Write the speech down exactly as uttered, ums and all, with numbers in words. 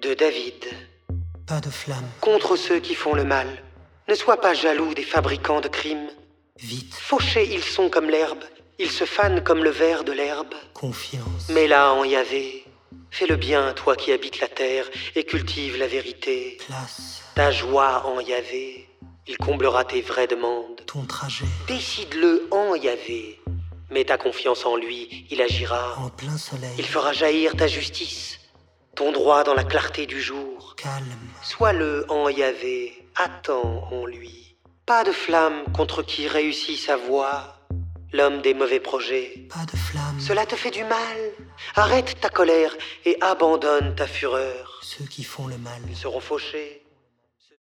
de David. Pas de flamme. Contre ceux qui font le mal. Ne sois pas jaloux des fabricants de crimes. Vite. Fauchés ils sont comme l'herbe. Ils se fanent comme le verre de l'herbe. Confiance. Mets-la en Yahvé. Fais le bien, toi qui habites la terre, et cultive la vérité. Place. Ta joie en Yahvé. Il comblera tes vraies demandes. Ton trajet. Décide-le en Yahvé. Mets ta confiance en lui, il agira. En plein soleil. Il fera jaillir ta justice, ton droit dans la clarté du jour. Calme. Sois-le en Yahvé, attends en lui. Pas de flamme contre qui réussit sa voie, l'homme des mauvais projets. Pas de flamme. Cela te fait du mal. Arrête ta colère et abandonne ta fureur. Ceux qui font le mal. Ils seront fauchés,